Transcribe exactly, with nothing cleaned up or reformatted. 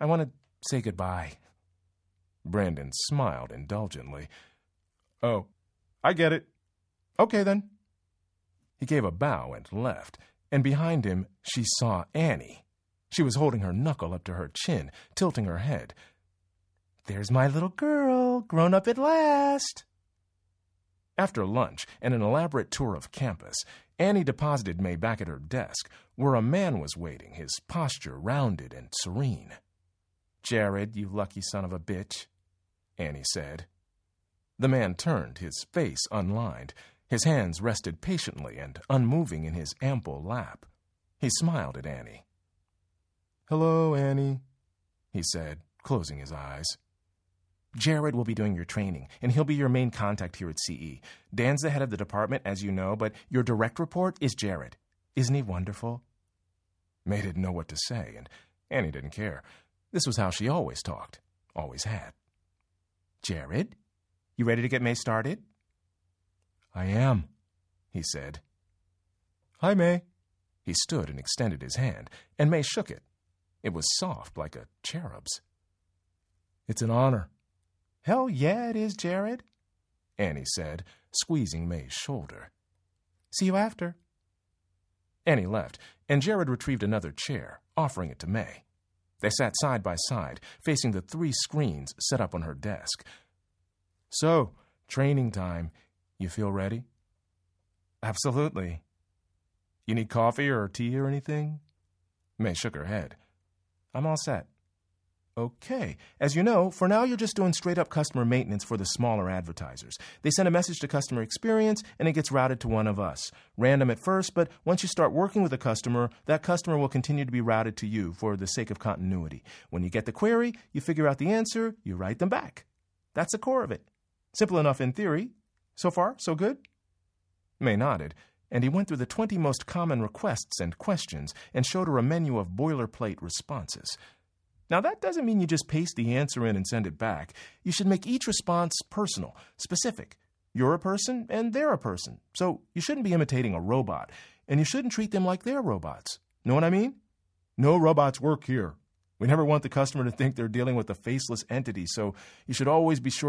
I want to say goodbye. Brandon smiled indulgently. Oh, I get it. Okay, then. He gave a bow and left, and behind him she saw Annie. She was holding her knuckle up to her chin, tilting her head. There's my little girl, grown up at last. After lunch and an elaborate tour of campus, Annie deposited May back at her desk, where a man was waiting, his posture rounded and serene. Jared, you lucky son of a bitch, Annie said. The man turned, his face unlined. His hands rested patiently and unmoving in his ample lap. He smiled at Annie. Hello, Annie, he said, closing his eyes. Jared will be doing your training, and he'll be your main contact here at C E. Dan's the head of the department, as you know, but your direct report is Jared. Isn't he wonderful? May didn't know what to say, and Annie didn't care. This was how she always talked, always had. Jared, you ready to get May started? I am, he said. Hi, May. He stood and extended his hand, and May shook it. It was soft like a cherub's. It's an honor. Hell yeah, it is, Jared, Annie said, squeezing May's shoulder. See you after. Annie left, and Jared retrieved another chair, offering it to May. They sat side by side, facing the three screens set up on her desk. So, training time. You feel ready? Absolutely. You need coffee or tea or anything? May shook her head. I'm all set. Okay. As you know, for now you're just doing straight-up customer maintenance for the smaller advertisers. They send a message to customer experience, and it gets routed to one of us. Random at first, but once you start working with a customer, that customer will continue to be routed to you for the sake of continuity. When you get the query, you figure out the answer, you write them back. That's the core of it. Simple enough in theory. So far, so good? May nodded, and he went through the twenty most common requests and questions and showed her a menu of boilerplate responses. Now, that doesn't mean you just paste the answer in and send it back. You should make each response personal, specific. You're a person, and they're a person. So you shouldn't be imitating a robot, and you shouldn't treat them like they're robots. Know what I mean? No robots work here. We never want the customer to think they're dealing with a faceless entity, so you should always be sure